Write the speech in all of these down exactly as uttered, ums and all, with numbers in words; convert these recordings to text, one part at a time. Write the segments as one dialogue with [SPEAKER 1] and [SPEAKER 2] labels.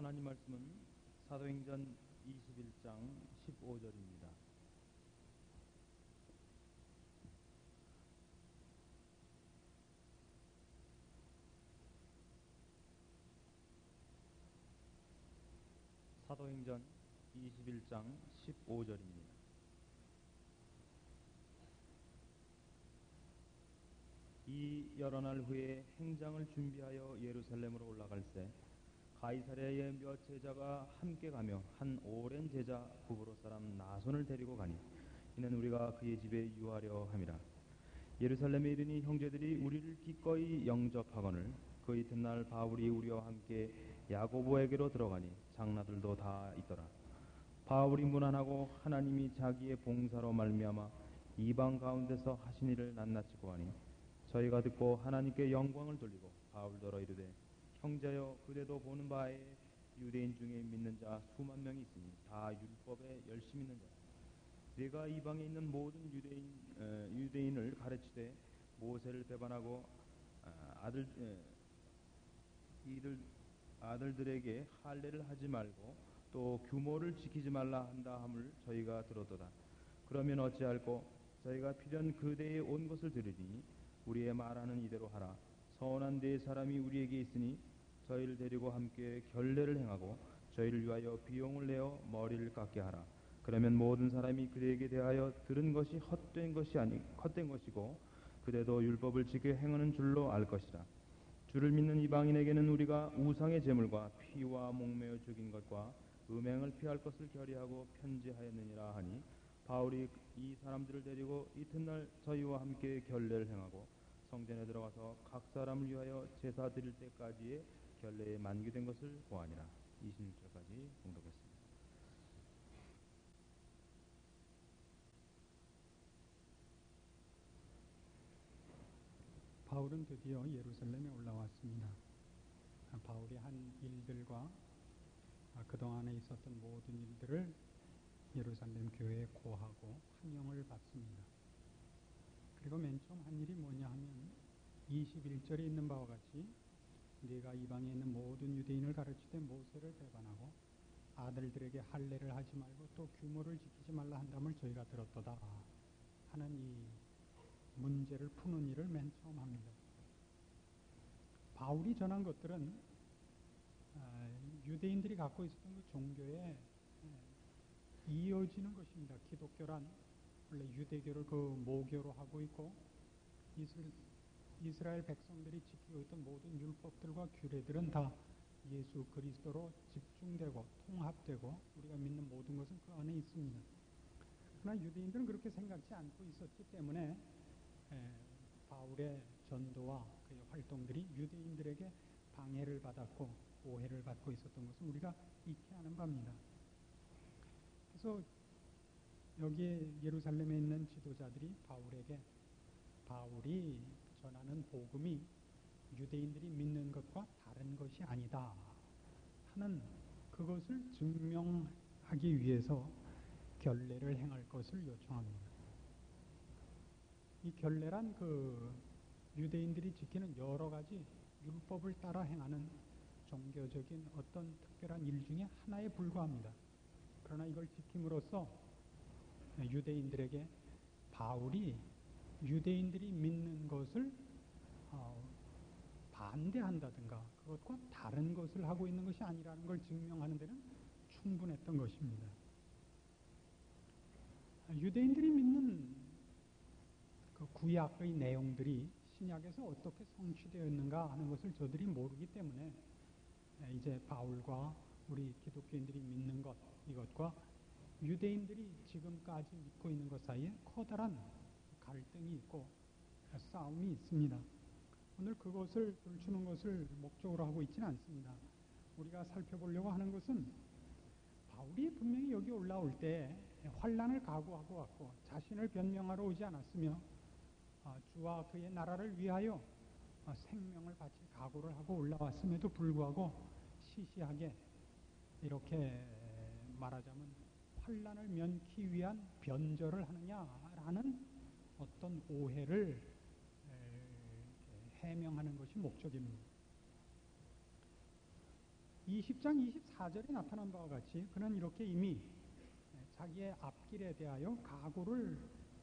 [SPEAKER 1] 하나님 말씀은 사도행전 이십일 장 십오 절입니다. 사도행전 이십일 장 십오 절입니다. 이 여러 날 후에 행장을 준비하여 예루살렘으로 올라갈새 가이사랴에 몇 제자가 함께 가며 한 오랜 제자 구브로 사람 나손을 데리고 가니 이는 우리가 그의 집에 유하려 함이라. 예루살렘에 이르니 형제들이 우리를 기꺼이 영접하거늘 그 이튿날 바울이 우리와 함께 야고보에게로 들어가니 장라들도 다 있더라. 바울이 문안하고 하나님이 자기의 봉사로 말미암아 이방 가운데서 하신 일을 낱낱이 고하니 저희가 듣고 하나님께 영광을 돌리고 바울더러 이르되 형제여 그대도 보는 바에 유대인 중에 믿는 자 수만 명이 있으니 다 율법에 열심 있는 자라. 네가 이방에 있는 모든 유대인 에, 유대인을 가르치되 모세를 배반하고 아, 아들 에, 이들 아들들에게 할례를 하지 말고 또 규모를 지키지 말라 한다 함을 저희가 들었도다. 그러면 어찌할꼬 저희가 필연 그대에 온 것을 들으니 우리의 말하는 이대로 하라. 선한 네 사람이 우리에게 있으니 저희를 데리고 함께 결례를 행하고 저희를 위하여 비용을 내어 머리를 깎게 하라. 그러면 모든 사람이 그대에게 대하여 들은 것이 헛된 것이 아니 헛된 것이고 그대도 율법을 지켜 행하는 줄로 알 것이라. 주를 믿는 이방인에게는 우리가 우상의 제물과 피와 목매어 죽인 것과 음행을 피할 것을 결의하고 편지하였느니라 하니 바울이 이 사람들을 데리고 이튿날 저희와 함께 결례를 행하고 성전에 들어가서 각 사람을 위하여 제사 드릴 때까지의 결례에 만기된 것을 보아니라. 이십육 절까지 봉독했습니다.
[SPEAKER 2] 바울은 드디어 예루살렘에 올라왔습니다. 바울이 한 일들과 그동안에 있었던 모든 일들을 예루살렘 교회에 고하고 환영을 받습니다. 그리고 맨 처음 한 일이 뭐냐 하면 이십일 절에 있는 바와 같이 네가 이방에 있는 모든 유대인을 가르치되 모세를 배반하고 아들들에게 할례를 하지 말고 또 규모를 지키지 말라 한담을 저희가 들었도다 하는 이 문제를 푸는 일을 맨 처음 합니다. 바울이 전한 것들은 유대인들이 갖고 있었던 그 종교에 이어지는 것입니다. 기독교란 원래 유대교를 그 모교로 하고 있고 이스라엘 백성들이 지키고 있던 모든 율법들과 규례들은 다 예수 그리스도로 집중되고 통합되고 우리가 믿는 모든 것은 그 안에 있습니다. 그러나 유대인들은 그렇게 생각지 않고 있었기 때문에 에, 바울의 전도와 그의 활동들이 유대인들에게 방해를 받았고 오해를 받고 있었던 것을 우리가 익히 아는 바입니다. 그래서 여기에 예루살렘에 있는 지도자들이 바울에게 바울이 전하는 복음이 유대인들이 믿는 것과 다른 것이 아니다 하는 그것을 증명하기 위해서 결례를 행할 것을 요청합니다. 이 결례란 그 유대인들이 지키는 여러 가지 율법을 따라 행하는 종교적인 어떤 특별한 일 중에 하나에 불과합니다. 그러나 이걸 지킴으로써 유대인들에게 바울이 유대인들이 믿는 것을 어, 반대한다든가 그것과 다른 것을 하고 있는 것이 아니라는 걸 증명하는 데는 충분했던 것입니다. 유대인들이 믿는 그 구약의 내용들이 신약에서 어떻게 성취되었는가 하는 것을 저들이 모르기 때문에 이제 바울과 우리 기독교인들이 믿는 것 이것과 유대인들이 지금까지 믿고 있는 것 사이에 커다란 갈등이 있고 싸움이 있습니다. 오늘 그것을 들추는 것을 목적으로 하고 있지는 않습니다. 우리가 살펴보려고 하는 것은 바울이 분명히 여기 올라올 때 환난을 각오하고 왔고 자신을 변명하러 오지 않았으며 주와 그의 나라를 위하여 생명을 바칠 각오를 하고 올라왔음에도 불구하고 시시하게 이렇게 말하자면 환난을 면키 위한 변절을 하느냐라는 어떤 오해를 해명하는 것이 목적입니다. 이십 장 이십사 절에 나타난 바와 같이 그는 이렇게 이미 자기의 앞길에 대하여 각오를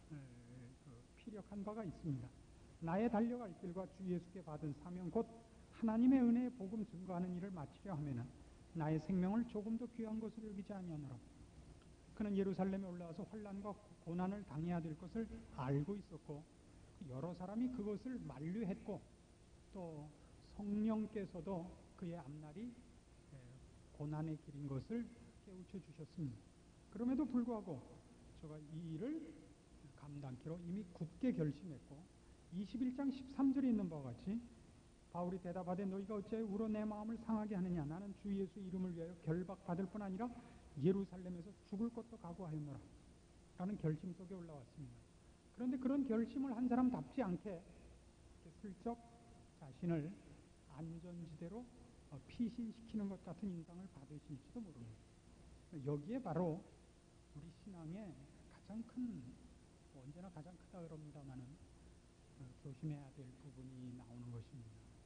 [SPEAKER 2] 피력한 바가 있습니다. 나의 달려갈 길과 주 예수께 받은 사명 곧 하나님의 은혜의 복음 증거하는 일을 마치려 하면은 나의 생명을 조금도 귀한 것으로 여기지 아니하노라. 그는 예루살렘에 올라와서 환난과 고난을 당해야 될 것을 알고 있었고 여러 사람이 그것을 만류했고 또 성령께서도 그의 앞날이 고난의 길인 것을 깨우쳐 주셨습니다. 그럼에도 불구하고 저가 이 일을 감당키로 이미 굳게 결심했고 이십일 장 십삼 절에 있는 바와 같이 바울이 대답하되 너희가 어찌하여 울어 내 마음을 상하게 하느냐. 나는 주 예수 이름을 위하여 결박받을 뿐 아니라 예루살렘에서 죽을 것도 각오하였노라 라는 결심 속에 올라왔습니다. 그런데 그런 결심을 한 사람답지 않게 슬쩍 자신을 안전지대로 피신시키는 것 같은 인상을 받으실지도 모릅니다. 여기에 바로 우리 신앙의 가장 큰, 언제나 가장 크다 그럽니다마는 조심해야 될 부분이 나오는 것입니다.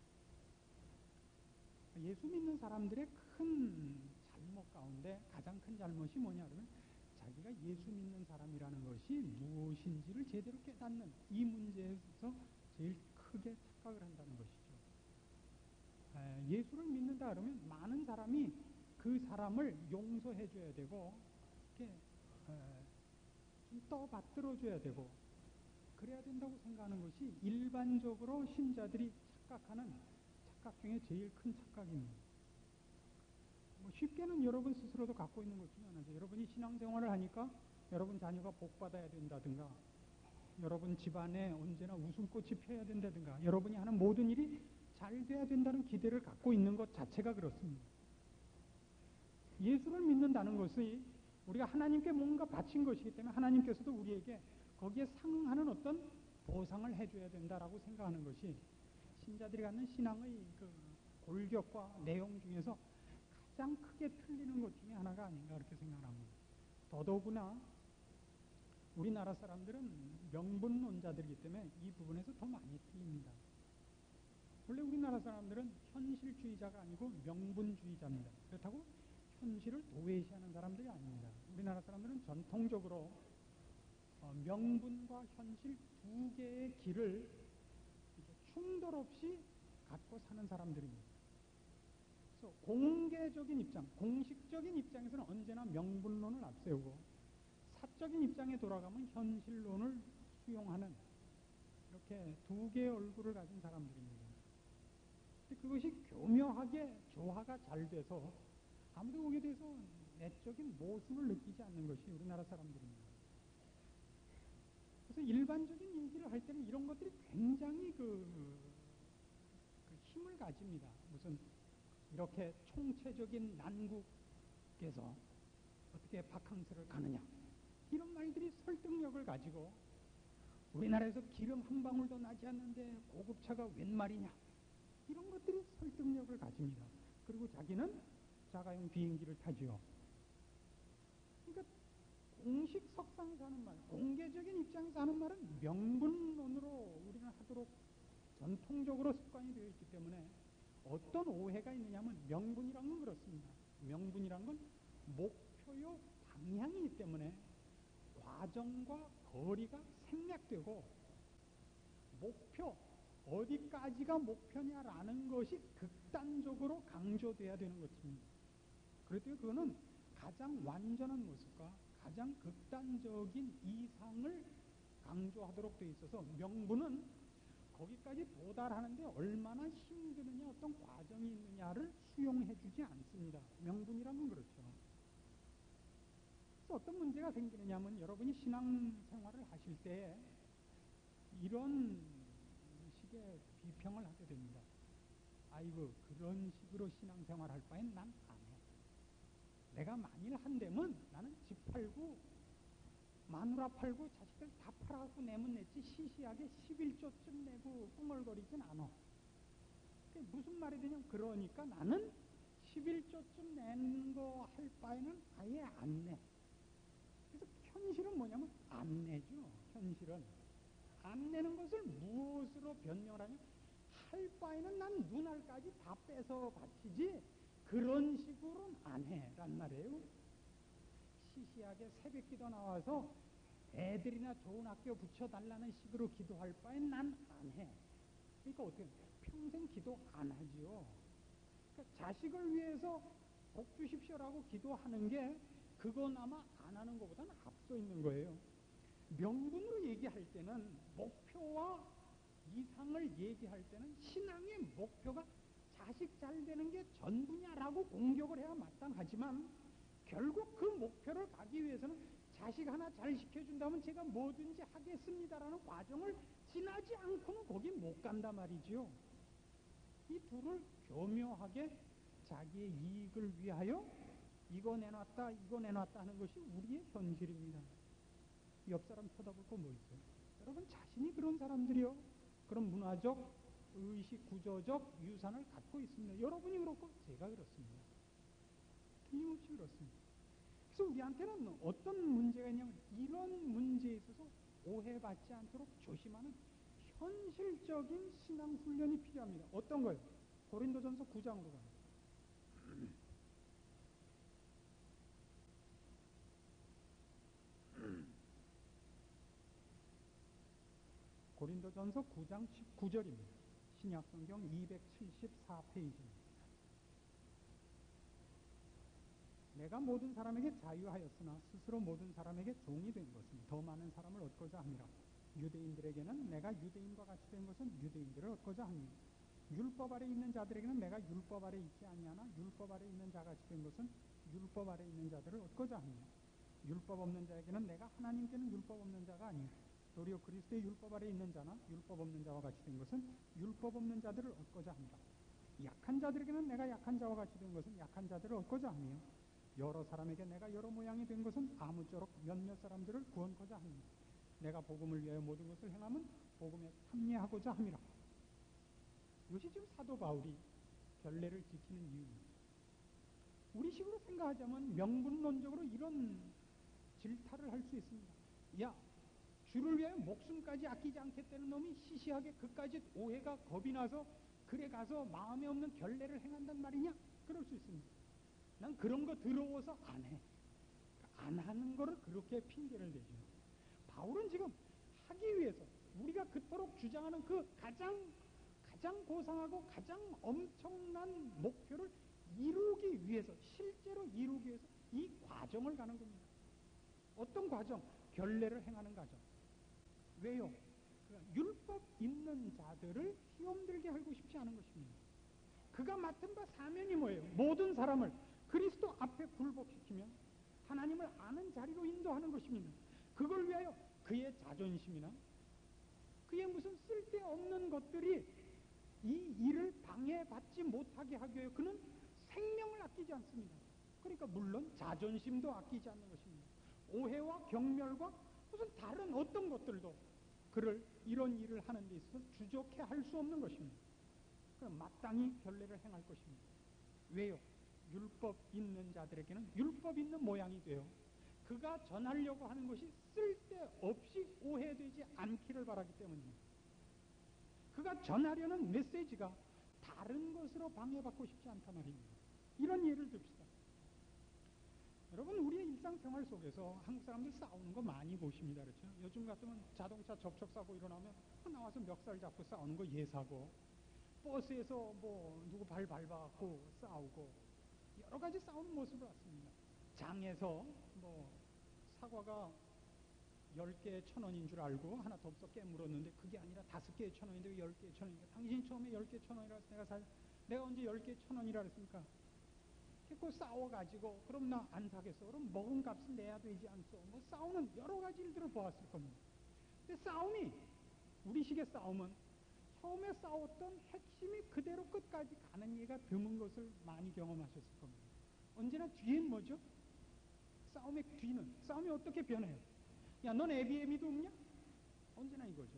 [SPEAKER 2] 예수 믿는 사람들의 큰 잘못 가운데 가장 큰 잘못이 뭐냐 그러면 자기가 예수 믿는 사람이라는 것이 무엇인지를 제대로 깨닫는 이 문제에서 제일 크게 착각을 한다는 것이죠. 예수를 믿는다 그러면 많은 사람이 그 사람을 용서해 줘야 되고 이렇게 좀 떠받들어 줘야 되고 그래야 된다고 생각하는 것이 일반적으로 신자들이 착각하는 착각 중에 제일 큰 착각입니다. 뭐 쉽게는 여러분 스스로도 갖고 있는 것 중에 하나죠. 여러분이 신앙생활을 하니까 여러분 자녀가 복받아야 된다든가 여러분 집안에 언제나 웃음꽃이 펴야 된다든가 여러분이 하는 모든 일이 잘 돼야 된다는 기대를 갖고 있는 것 자체가 그렇습니다. 예수를 믿는다는 것이 우리가 하나님께 뭔가 바친 것이기 때문에 하나님께서도 우리에게 거기에 상응하는 어떤 보상을 해줘야 된다라고 생각하는 것이 신자들이 갖는 신앙의 그 골격과 내용 중에서 가장 크게 틀리는 것 중에 하나가 아닌가 그렇게 생각합니다. 더더구나 우리나라 사람들은 명분론자들이기 때문에 이 부분에서 더 많이 틀립니다. 원래 우리나라 사람들은 현실주의자가 아니고 명분주의자입니다. 그렇다고 현실을 도외시하는 사람들이 아닙니다. 우리나라 사람들은 전통적으로 어, 명분과 현실 두 개의 길을 충돌 없이 갖고 사는 사람들입니다. 그래서 공개적인 입장, 공식적인 입장에서는 언제나 명분론을 앞세우고 사적인 입장에 돌아가면 현실론을 수용하는 이렇게 두 개의 얼굴을 가진 사람들입니다. 근데 그것이 교묘하게 조화가 잘 돼서 아무도 거기에 대해서 내적인 모순을 느끼지 않는 것이 우리나라 사람들입니다. 그래서 일반적인 얘기를 할 때는 이런 것들이 굉장히 그, 그 힘을 가집니다. 무슨 이렇게 총체적인 난국에서 어떻게 바캉스를 가느냐 이런 말들이 설득력을 가지고 우리나라에서 기름 한 방울도 나지 않는데 고급차가 웬 말이냐 이런 것들이 설득력을 가집니다. 그리고 자기는 자가용 비행기를 타지요. 그러니까 공식 석상에서 하는 말, 공개적인 입장에서 하는 말은 명분론으로 우리는 하도록 전통적으로 습관이 되어 있기 때문에 어떤 오해가 있느냐면 명분이란 건 그렇습니다. 명분이란 건 목표요 방향이기 때문에 과정과 거리가 생략되고 목표, 어디까지가 목표냐라는 것이 극단적으로 강조돼야 되는 것입니다. 그렇다면 그거는 가장 완전한 모습과 가장 극단적인 이상을 강조하도록 되어 있어서 명분은 거기까지 도달하는데 얼마나 힘드느냐 어떤 과정이 있느냐를 수용해 주지 않습니다. 명분이란 건 그렇죠. 그래서 어떤 문제가 생기느냐 하면 여러분이 신앙생활을 하실 때 이런 식의 비평을 하게 됩니다. 아이고 그런 식으로 신앙생활 할 바엔 난 안 해. 내가 만일 한다면 나는 집 팔고 마누라 팔고 자식들 다 팔아갖고 내면 냈지 시시하게 십일조쯤 내고 꿍얼거리진 않아. 그게 무슨 말이 되냐면 그러니까 나는 십일조쯤 낸 거 할 바에는 아예 안 내. 그래서 현실은 뭐냐면 안 내죠. 현실은 안 내는 것을 무엇으로 변명을 하냐 할 바에는 난 눈알까지 다 빼서 바치지 그런 식으로는 안 해란 말이에요. 시시하게 새벽기도 나와서 애들이나 좋은 학교 붙여달라는 식으로 기도할 바엔 난 안 해. 그러니까 어떻게 평생 기도 안 하지요. 그러니까 자식을 위해서 복 주십시오라고 기도하는 게 그건 아마 안 하는 것보다는 앞서 있는 거예요. 명분으로 얘기할 때는 목표와 이상을 얘기할 때는 신앙의 목표가 자식 잘 되는 게 전부냐라고 공격을 해야 마땅하지만 결국 그 목표를 가기 위해서는 자식 하나 잘 시켜준다면 제가 뭐든지 하겠습니다라는 과정을 지나지 않고는 거기 못 간단 말이지요. 이 둘을 교묘하게 자기의 이익을 위하여 이거 내놨다 이거 내놨다 하는 것이 우리의 현실입니다. 옆 사람 쳐다볼 거 뭐 있어요? 여러분 자신이 그런 사람들이요. 그런 문화적, 의식, 구조적 유산을 갖고 있습니다. 여러분이 그렇고 제가 그렇습니다. 틀림없이 그렇습니다. 그래서 우리한테는 어떤 문제가 있냐면 이런 문제에 있어서 오해받지 않도록 조심하는 현실적인 신앙 훈련이 필요합니다. 어떤 거요? 고린도전서 구 장으로 가요. 고린도전서 구 장 십구 절입니다. 신약성경 이백칠십사 페이지입니다. 내가 모든 사람에게 자유하였으나 스스로 모든 사람에게 종이 된 것은 더 많은 사람을 얻고자 함이라. 유대인들에게는 내가 유대인과 같이 된 것은 유대인들을 얻고자 함이라. 율법 아래 있는 자들에게는 내가 율법 아래 있지 아니하나 율법 아래 있는 자같이 된 것은 율법 아래 있는 자들을 얻고자 함이라. 율법 없는 자에게는 내가 하나님께는 율법 없는 자가 아니라 도리어 그리스도의 율법 아래 있는 자나 율법 없는 자와 같이 된 것은 율법 없는 자들을 얻고자 함이라. 약한 자들에게는 내가 약한 자와 같이 된 것은 약한 자들을 얻고자 함이요 여러 사람에게 내가 여러 모양이 된 것은 아무쪼록 몇몇 사람들을 구원코자 함이라. 내가 복음을 위하여 모든 것을 행함은 복음에 참여하고자 함이라. 이것이 지금 사도 바울이 결례를 지키는 이유입니다. 우리식으로 생각하자면 명분론적으로 이런 질타를 할 수 있습니다. 야, 주를 위하여 목숨까지 아끼지 않겠다는 놈이 시시하게 그까지 오해가 겁이 나서 그래 가서 마음에 없는 결례를 행한단 말이냐? 그럴 수 있습니다. 난 그런 거 더러워서 안 해. 안 하는 거를 그렇게 핑계를 대죠. 바울은 지금 하기 위해서 우리가 그토록 주장하는 그 가장 가장 고상하고 가장 엄청난 목표를 이루기 위해서 실제로 이루기 위해서 이 과정을 가는 겁니다. 어떤 과정? 결례를 행하는 과정. 왜요? 그러니까 율법 있는 자들을 시험들게 하고 싶지 않은 것입니다. 그가 맡은 바 사명이 뭐예요? 모든 사람을 그리스도 앞에 굴복시키며 하나님을 아는 자리로 인도하는 것입니다. 그걸 위하여 그의 자존심이나 그의 무슨 쓸데없는 것들이 이 일을 방해받지 못하게 하기 위해 그는 생명을 아끼지 않습니다. 그러니까 물론 자존심도 아끼지 않는 것입니다. 오해와 경멸과 무슨 다른 어떤 것들도 그를 이런 일을 하는 데 있어서 주저케 할 수 없는 것입니다. 그럼 마땅히 결례를 행할 것입니다. 왜요? 율법 있는 자들에게는 율법 있는 모양이 돼요. 그가 전하려고 하는 것이 쓸데없이 오해되지 않기를 바라기 때문입니다. 그가 전하려는 메시지가 다른 것으로 방해받고 싶지 않단 말입니다. 이런 예를 듭시다. 여러분 우리의 일상생활 속에서 한국 사람들 싸우는 거 많이 보십니다. 그렇죠? 요즘 같으면 자동차 접촉사고 일어나면 나와서 멱살 잡고 싸우는 거 예사고 버스에서 뭐 누구 발 밟아갖고 싸우고 여러 가지 싸우는 모습을 봤습니다. 장에서 뭐 사과가 열 개에 천 원인 줄 알고 하나 덥석 깨물었는데 그게 아니라 다섯 개에 천 원인데 왜 열 개에 천 원인가? 당신이 처음에 열 개 천 원이라 해서 내가 사, 내가 언제 열 개에 천 원이라 그랬습니까? 그거 싸워가지고 그럼 나 안 사겠어. 그럼 먹은 값은 내야 되지 않소. 뭐 싸우는 여러 가지 일들을 보았을 겁니다. 근데 싸움이 우리식의 싸움은 처음에 싸웠던 핵심이 그대로 끝까지 가는 예가 드문 것을 많이 경험하셨을 겁니다. 언제나 뒤엔 뭐죠? 싸움의 뒤는 싸움이 어떻게 변해요? 야, 넌 애비애미도 없냐? 언제나 이거죠.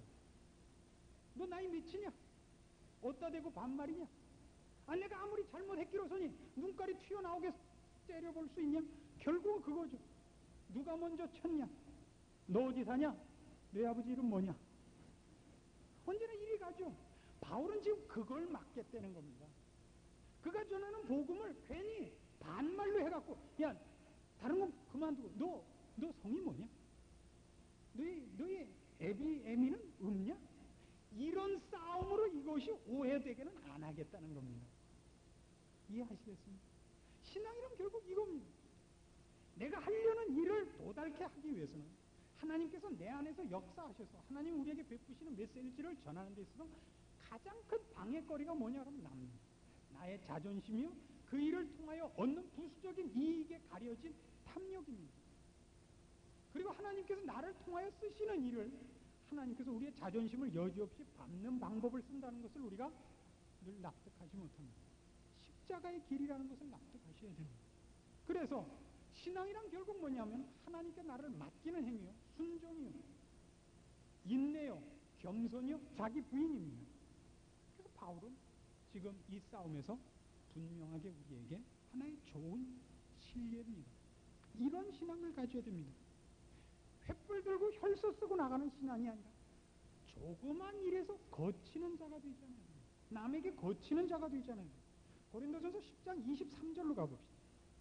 [SPEAKER 2] 너 나이 몇이냐? 어디다 대고 반말이냐? 아, 내가 아무리 잘못했기로서니 눈깔이 튀어나오게 때려볼 수 있냐? 결국은 그거죠. 누가 먼저 쳤냐? 너 어디 사냐? 내 아버지 이름 뭐냐? 언제나 이리 가죠. 바울은 지금 그걸 막겠다는 겁니다. 그가 전하는 복음을 괜히 반말로 해갖고 야 다른 건 그만두고 너, 너 성이 뭐냐? 너희, 너희 애비, 애미는 없냐? 이런 싸움으로 이것이 오해되게는 안 하겠다는 겁니다. 이해하시겠습니까? 신앙이란 결국 이겁니다. 내가 하려는 일을 도달케 하기 위해서는 하나님께서 내 안에서 역사하셔서 하나님 우리에게 베푸시는 메시지를 전하는 데 있어서 가장 큰 방해거리가 뭐냐 그러면 남, 나의 자존심이요 그 일을 통하여 얻는 부수적인 이익에 가려진 탐욕입니다. 그리고 하나님께서 나를 통하여 쓰시는 일을 하나님께서 우리의 자존심을 여지없이 밟는 방법을 쓴다는 것을 우리가 늘 납득하지 못합니다. 십자가의 길이라는 것을 납득하셔야 됩니다. 그래서 신앙이란 결국 뭐냐면 하나님께 나를 맡기는 행위요, 순종이요, 인내요, 겸손이요, 자기 부인입니다. 그래서 바울은 지금 이 싸움에서 분명하게 우리에게 하나의 좋은 신뢰입니다. 이런 신앙을 가져야 됩니다. 횃불 들고 혈서 쓰고 나가는 신앙이 아니라 조그만 일에서 거치는 자가 되잖아요. 남에게 거치는 자가 되잖아요. 고린도전서 십 장 이십삼 절로 가봅시다.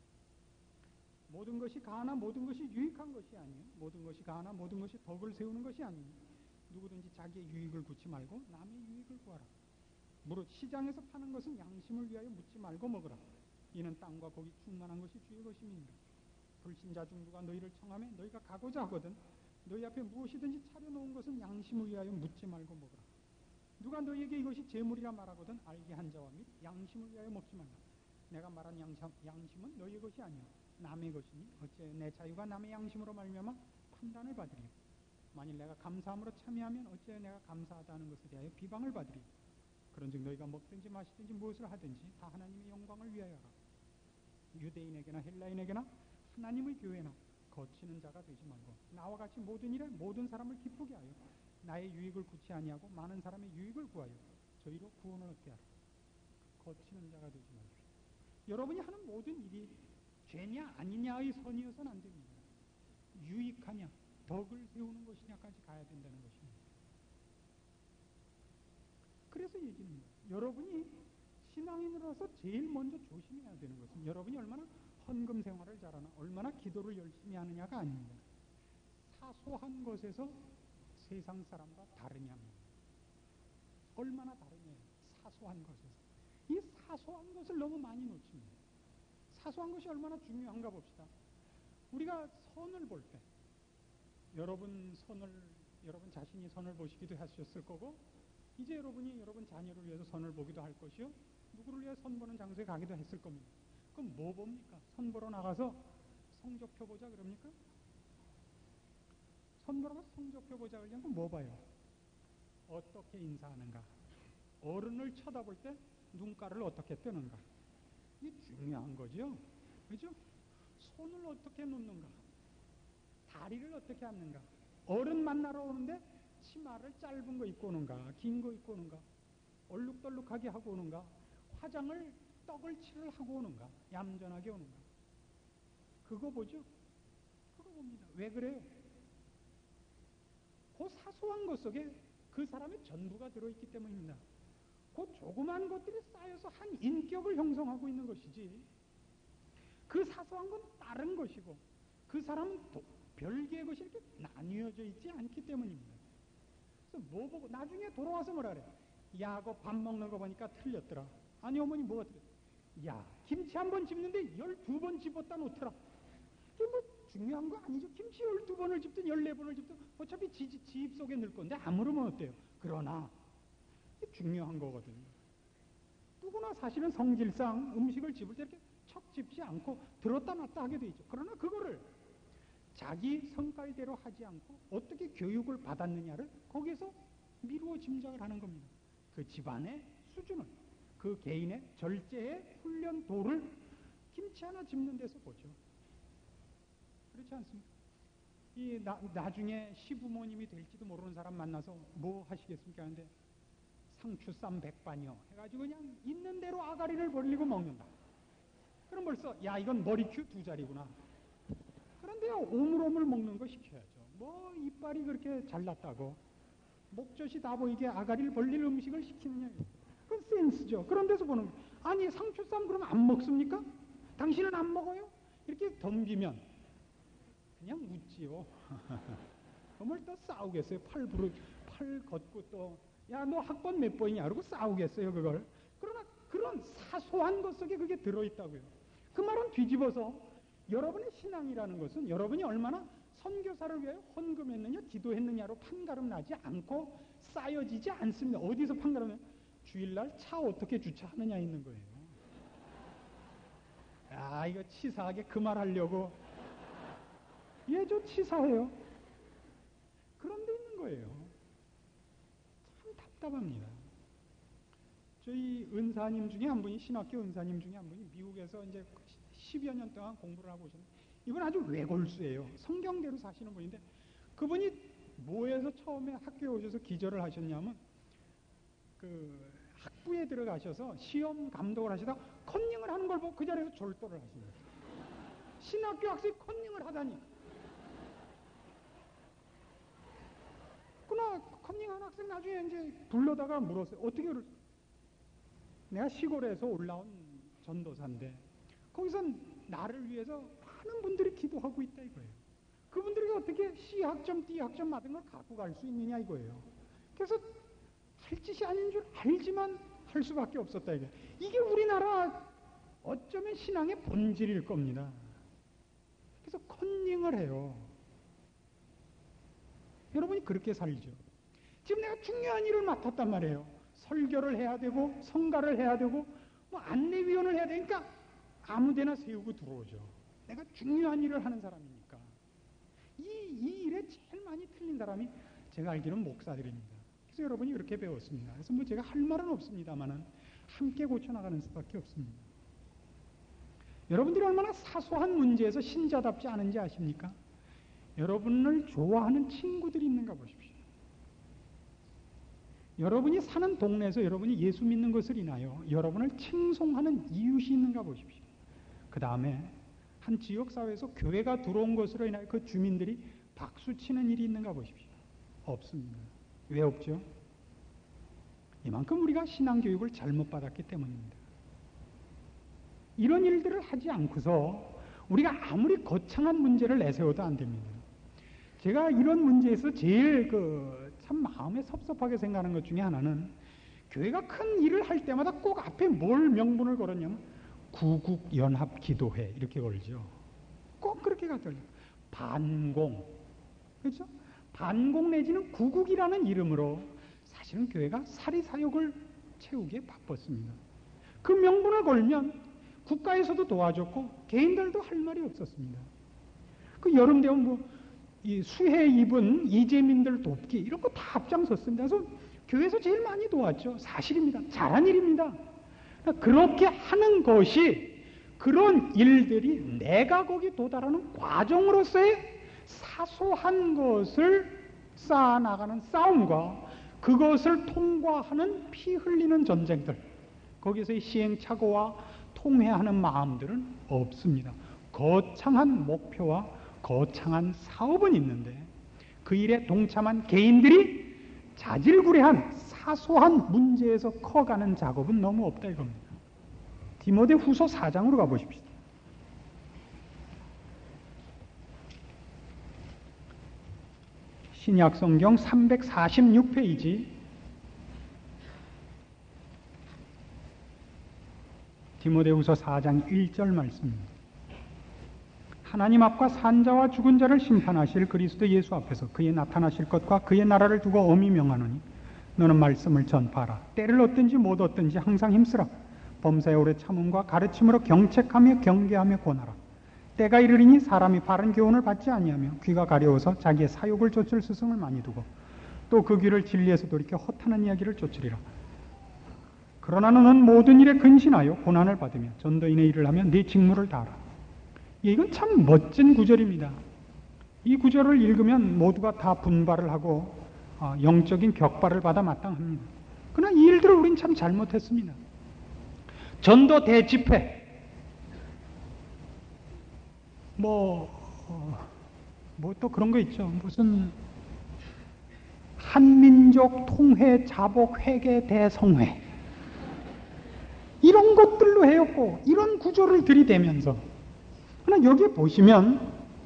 [SPEAKER 2] 모든 것이 가하나 모든 것이 유익한 것이 아니요 모든 것이 가하나 모든 것이 덕을 세우는 것이 아니니 누구든지 자기의 유익을 구치 말고 남의 유익을 구하라. 무릇 시장에서 파는 것은 양심을 위하여 묻지 말고 먹으라. 이는 땅과 고기 충만한 것이 주의 것임이니라. 불신자 중 누가 너희를 청하면 너희가 가고자 하거든 너희 앞에 무엇이든지 차려놓은 것은 양심을 위하여 묻지 말고 먹으라. 누가 너희에게 이것이 재물이라 말하거든 알게 한 자와 및 양심을 위하여 먹지 말라. 내가 말한 양심, 양심은 너희의 것이 아니야 남의 것이니 어째 내 자유가 남의 양심으로 말미암아 판단을 받으리요. 만일 내가 감사함으로 참여하면 어째 내가 감사하다는 것에 대하여 비방을 받으리요. 그런즉 너희가 먹든지 마시든지 무엇을 하든지 다 하나님의 영광을 위하여 하라. 유대인에게나 헬라인에게나 하나님의 교회나 거치는 자가 되지 말고 나와 같이 모든 일에 모든 사람을 기쁘게 하여 나의 유익을 구치 아니하고 많은 사람의 유익을 구하여 저희로 구원을 얻게 하라. 거치는 자가 되지 말고 여러분이 하는 모든 일이 죄냐 아니냐의 선이어서는 안 됩니다. 유익하냐 덕을 세우는 것이냐까지 가야 된다는 것입니다. 그래서 얘기합니다. 여러분이 신앙인으로서 제일 먼저 조심해야 되는 것은 여러분이 얼마나 헌금 생활을 잘하나 얼마나 기도를 열심히 하느냐가 아닙니다. 사소한 것에서 세상 사람과 다르냐입니다. 얼마나 다르냐 사소한 것에서. 이 사소한 것을 너무 많이 놓칩니다. 사소한 것이 얼마나 중요한가 봅시다. 우리가 선을 볼 때 여러분 선을 여러분 자신이 선을 보시기도 하셨을 거고 이제 여러분이 여러분 자녀를 위해서 선을 보기도 할 것이요 누구를 위해 선 보는 장소에 가기도 했을 겁니다. 그럼 뭐 봅니까? 선 보러 나가서 성적표 보자 그럽니까? 선 보러 가서 성적표 보자 그러면 뭐 봐요? 어떻게 인사하는가? 어른을 쳐다볼 때 눈가를 어떻게 뜨는가? 이게 중요한 거죠. 그죠? 손을 어떻게 놓는가? 다리를 어떻게 앉는가? 어른 만나러 오는데 치마를 짧은 거 입고 오는가? 긴 거 입고 오는가? 얼룩덜룩하게 하고 오는가? 화장을 떡을 칠을 하고 오는가? 얌전하게 오는가? 그거 보죠? 그거 봅니다. 왜 그래요? 그 사소한 것 속에 그 사람의 전부가 들어있기 때문입니다. 그 조그만 것들이 쌓여서 한 인격을 형성하고 있는 것이지 그 사소한 건 다른 것이고 그 사람은 도, 별개의 것이 이렇게 나뉘어져 있지 않기 때문입니다. 그래서 뭐 보고 나중에 돌아와서 뭐라 그래? 야, 그 밥 먹는 거 보니까 틀렸더라. 아니 어머니 뭐가 틀렸? 야, 김치 한 번 집는데 열두 번 집었다 놓더라. 이게 뭐 중요한 거 아니죠. 김치 열두 번을 집든 열네 번을 집든 어차피 지, 지 입 속에 넣을 건데 아무르면 어때요? 그러나 이게 중요한 거거든요. 누구나 사실은 성질상 음식을 집을 때 이렇게 척 집지 않고 들었다 놨다 하게 돼 있죠. 그러나 그거를 자기 성깔대로 하지 않고 어떻게 교육을 받았느냐를 거기에서 미루어 짐작을 하는 겁니다. 그 집안의 수준을, 그 개인의 절제의 훈련도를 김치 하나 집는 데서 보죠. 그렇지 않습니까? 이 나, 나중에 시부모님이 될지도 모르는 사람 만나서 뭐 하시겠습니까? 하는데 상추쌈 백반이요 해가지고 그냥 있는 대로 아가리를 벌리고 먹는다. 그럼 벌써 야 이건 머리큐 두 자리구나. 그런데요 오물오물 먹는 거 시켜야죠. 뭐 이빨이 그렇게 잘났다고 목젖이 다 보이게 아가리를 벌릴 음식을 시키느냐. 그건 센스죠. 그런 데서 보는 거. 아니 상추쌈 그러면 안 먹습니까? 당신은 안 먹어요? 이렇게 덤비면 그냥 웃지요. 정말 또 싸우겠어요. 팔 부르 팔 걷고 또 야 너 학번 몇 번이냐 그러고 싸우겠어요 그걸. 그러나 그런 사소한 것 속에 그게 들어있다고요. 그 말은 뒤집어서 여러분의 신앙이라는 것은 여러분이 얼마나 선교사를 위하여 헌금했느냐 기도했느냐로 판가름 나지 않고 쌓여지지 않습니다. 어디서 판가름해요? 주일날 차 어떻게 주차하느냐 있는 거예요. 야 이거 치사하게 그 말 하려고 예 저 치사해요. 그런 데 있는 거예요. 참 답답합니다. 저희 은사님 중에 한 분이 신학교 은사님 중에 한 분이 미국에서 이제 십여 년 동안 공부를 하고 오셨는데 이분 아주 외골수예요. 성경대로 사시는 분인데 그분이 뭐해서 처음에 학교에 오셔서 기절을 하셨냐면 그 학부에 들어가셔서 시험 감독을 하시다가 컨닝을 하는 걸 보고 그 자리에서 졸도를 하십니다. 신학교 학생이 컨닝을 하다니. 그러나 컨닝한 학생 나중에 이제 불러다가 물었어요. 어떻게 그럴? 내가 시골에서 올라온 전도사인데 거기서 나를 위해서 많은 분들이 기도하고 있다 이거예요. 그분들이 어떻게 C학점, D학점 받은 걸 갖고 갈 수 있느냐 이거예요. 그래서 할 짓이 아닌 줄 알지만 할 수밖에 없었다 이게. 이게 우리나라 어쩌면 신앙의 본질일 겁니다. 그래서 컨닝을 해요. 여러분이 그렇게 살죠. 지금 내가 중요한 일을 맡았단 말이에요. 설교를 해야 되고 성가를 해야 되고 뭐 안내위원을 해야 되니까 아무데나 세우고 들어오죠. 내가 중요한 일을 하는 사람이니까. 이, 이 일에 제일 많이 틀린 사람이 제가 알기로는 목사들입니다. 그래서 여러분이 그렇게 배웠습니다. 그래서 뭐 제가 할 말은 없습니다만은 함께 고쳐나가는 수밖에 없습니다. 여러분들이 얼마나 사소한 문제에서 신자답지 않은지 아십니까? 여러분을 좋아하는 친구들이 있는가 보십시오. 여러분이 사는 동네에서 여러분이 예수 믿는 것을 인하여 여러분을 칭송하는 이웃이 있는가 보십시오. 그 다음에 한 지역사회에서 교회가 들어온 것으로 인하여 그 주민들이 박수치는 일이 있는가 보십시오. 없습니다. 왜 없죠? 이만큼 우리가 신앙교육을 잘못 받았기 때문입니다. 이런 일들을 하지 않고서 우리가 아무리 거창한 문제를 내세워도 안 됩니다. 제가 이런 문제에서 제일 그 참 마음에 섭섭하게 생각하는 것 중에 하나는 교회가 큰 일을 할 때마다 꼭 앞에 뭘 명분을 걸었냐면 구국연합기도회 이렇게 걸죠. 꼭 그렇게 갖다 걸려요. 반공, 그렇죠? 반공 내지는 구국이라는 이름으로 사실은 교회가 사리사욕을 채우기에 바빴습니다. 그 명분을 걸면 국가에서도 도와줬고 개인들도 할 말이 없었습니다. 그 여름 되면 뭐 이 수해 입은 이재민들 돕기 이런 거 다 앞장섰습니다. 그래서 교회에서 제일 많이 도왔죠. 사실입니다. 잘한 일입니다. 그렇게 하는 것이 그런 일들이 내가 거기 도달하는 과정으로서의 사소한 것을 쌓아나가는 싸움과 그것을 통과하는 피 흘리는 전쟁들, 거기서의 시행착오와 통회하는 마음들은 없습니다. 거창한 목표와 거창한 사업은 있는데 그 일에 동참한 개인들이 자질구레한 사소한 문제에서 커가는 작업은 너무 없다 이겁니다. 디모데 후서 사 장으로 가보십시오. 신약성경 삼백사십육 페이지 디모데 후서 사 장 일 절 말씀입니다. 하나님 앞과 산자와 죽은 자를 심판하실 그리스도 예수 앞에서 그의 나타나실 것과 그의 나라를 두고 엄히 명하노니 너는 말씀을 전파하라. 때를 얻든지 못 얻든지 항상 힘쓰라. 범사에 오래 참음과 가르침으로 경책하며 경계하며 권하라. 때가 이르리니 사람이 바른 교훈을 받지 아니하며 귀가 가려워서 자기의 사욕을 좇을 스승을 많이 두고 또 그 귀를 진리에서 돌이켜 허탄한 이야기를 좇으리라. 그러나 너는 모든 일에 근신하여 고난을 받으며 전도인의 일을 하며 네 직무를 다하라. 이건 참 멋진 구절입니다. 이 구절을 읽으면 모두가 다 분발을 하고 영적인 격발을 받아 마땅합니다. 그러나 이 일들을 우리는 참 잘못했습니다. 전도 대집회 뭐 뭐 또 그런 거 있죠. 무슨 한민족 통회 자복 회계 대성회 이런 것들로 해였고 이런 구조를 들이대면서, 그러나 여기에 보시면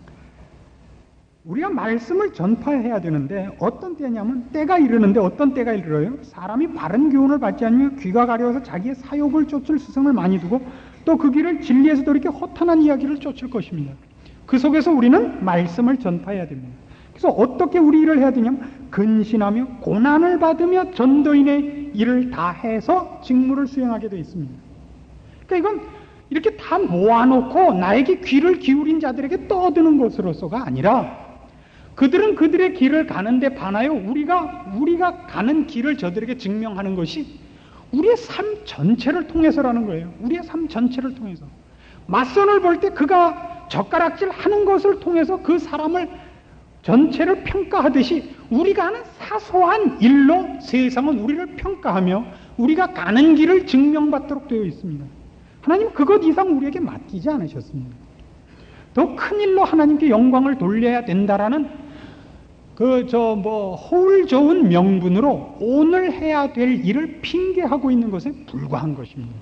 [SPEAKER 2] 우리가 말씀을 전파해야 되는데 어떤 때냐면 때가 이르는데 어떤 때가 이르러요? 사람이 바른 교훈을 받지 않으며 귀가 가려워서 자기의 사욕을 쫓을 스승을 많이 두고 또 그 길을 진리에서 돌이켜 허탄한 이야기를 쫓을 것입니다. 그 속에서 우리는 말씀을 전파해야 됩니다. 그래서 어떻게 우리 일을 해야 되냐면 근신하며 고난을 받으며 전도인의 일을 다 해서 직무를 수행하게 되어 있습니다. 그러니까 이건 이렇게 다 모아놓고 나에게 귀를 기울인 자들에게 떠드는 것으로서가 아니라 그들은 그들의 길을 가는데 반하여 우리가 우리가 가는 길을 저들에게 증명하는 것이 우리의 삶 전체를 통해서라는 거예요. 우리의 삶 전체를 통해서. 맞선을 볼 때 그가 젓가락질 하는 것을 통해서 그 사람을 전체를 평가하듯이 우리가 하는 사소한 일로 세상은 우리를 평가하며 우리가 가는 길을 증명받도록 되어 있습니다. 하나님 그것 이상 우리에게 맡기지 않으셨습니다. 더 큰 일로 하나님께 영광을 돌려야 된다라는 그 저 뭐 허울 좋은 명분으로 오늘 해야 될 일을 핑계하고 있는 것에 불과한 것입니다.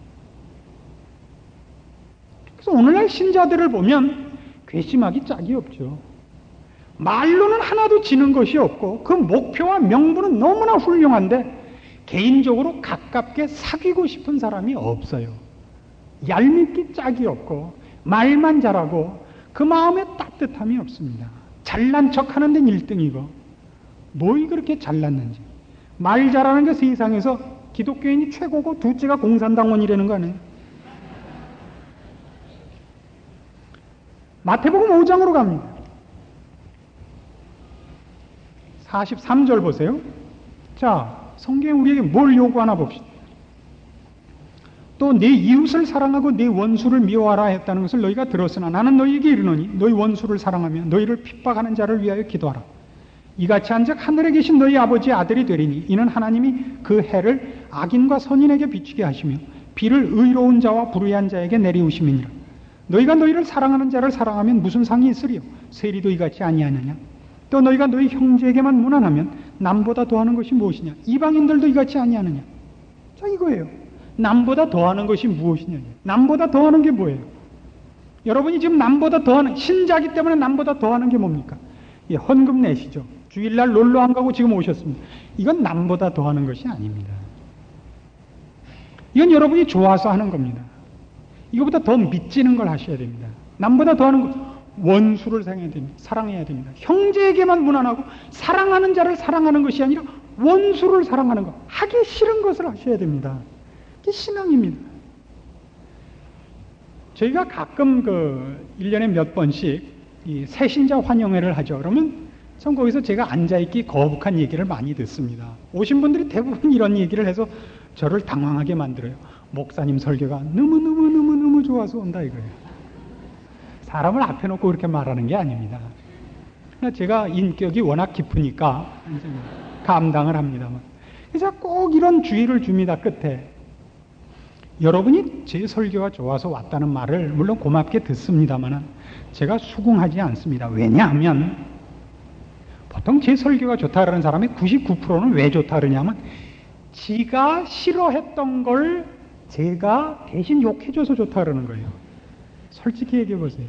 [SPEAKER 2] 그래서 오늘날 신자들을 보면 괘씸하기 짝이 없죠. 말로는 하나도 지는 것이 없고 그 목표와 명분은 너무나 훌륭한데 개인적으로 가깝게 사귀고 싶은 사람이 없어요. 얄밉기 짝이 없고 말만 잘하고 그 마음에 따뜻함이 없습니다. 잘난 척 하는 데는 일 등이고 뭐이 그렇게 잘났는지. 말 잘하는 게 세상에서 기독교인이 최고고 둘째가 공산당원이라는 거 아니에요? 마태복음 오 장으로 갑니다. 사십삼 절 보세요. 자, 성경이 우리에게 뭘 요구하나 봅시다. 또 내 이웃을 사랑하고 내 원수를 미워하라 했다는 것을 너희가 들었으나 나는 너희에게 이르노니 너희 원수를 사랑하며 너희를 핍박하는 자를 위하여 기도하라. 이같이 한즉 하늘에 계신 너희 아버지의 아들이 되리니 이는 하나님이 그 해를 악인과 선인에게 비추게 하시며 비를 의로운 자와 불의한 자에게 내리우심이니라. 너희가 너희를 사랑하는 자를 사랑하면 무슨 상이 있으리요? 세리도 이같이 아니하느냐? 또 너희가 너희 형제에게만 무난하면 남보다 더하는 것이 무엇이냐? 이방인들도 이같이 아니하느냐? 자, 이거예요. 남보다 더하는 것이 무엇이냐? 남보다 더하는 게 뭐예요? 여러분이 지금 남보다 더하는, 신자기 때문에 남보다 더하는 게 뭡니까? 예, 헌금 내시죠. 주일날 놀러 안 가고 지금 오셨습니다. 이건 남보다 더하는 것이 아닙니다. 이건 여러분이 좋아서 하는 겁니다. 이거보다 더 미치는 걸 하셔야 됩니다. 남보다 더하는 것, 원수를 사랑해야 됩니다. 사랑해야 됩니다. 형제에게만 무난하고 사랑하는 자를 사랑하는 것이 아니라 원수를 사랑하는 것, 하기 싫은 것을 하셔야 됩니다. 이게 신앙입니다. 저희가 가끔 그 일 년에 몇 번씩 이 새신자 환영회를 하죠. 그러면 전 거기서 제가 앉아있기 거북한 얘기를 많이 듣습니다. 오신 분들이 대부분 이런 얘기를 해서 저를 당황하게 만들어요. 목사님 설교가 너무너무너무너무 좋아서 온다 이거예요. 사람을 앞에 놓고 그렇게 말하는 게 아닙니다. 제가 인격이 워낙 깊으니까 감당을 합니다만. 그래서 꼭 이런 주의를 줍니다. 끝에. 여러분이 제 설교가 좋아서 왔다는 말을 물론 고맙게 듣습니다만 제가 수긍하지 않습니다. 왜냐하면 보통 제 설교가 좋다 그러는 사람의 구십구 퍼센트는 왜 좋다 그러냐면 지가 싫어했던 걸 제가 대신 욕해줘서 좋다 그러는 거예요. 솔직히 얘기해 보세요.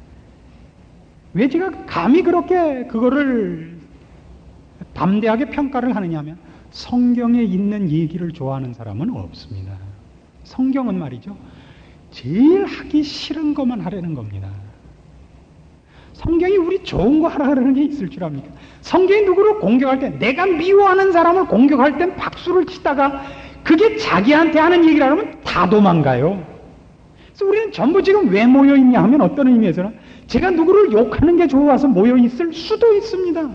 [SPEAKER 2] 왜 제가 감히 그렇게 그거를 담대하게 평가를 하느냐 하면 성경에 있는 얘기를 좋아하는 사람은 없습니다. 성경은 말이죠. 제일 하기 싫은 것만 하려는 겁니다. 성경이 우리 좋은 거 하라 그러는 게 있을 줄 압니까? 성경이 누구를 공격할 때, 내가 미워하는 사람을 공격할 땐 박수를 치다가 그게 자기한테 하는 얘기라면 다 도망가요. 그래서 우리는 전부 지금 왜 모여있냐 하면 어떤 의미에서는 제가 누구를 욕하는 게 좋아서 모여있을 수도 있습니다.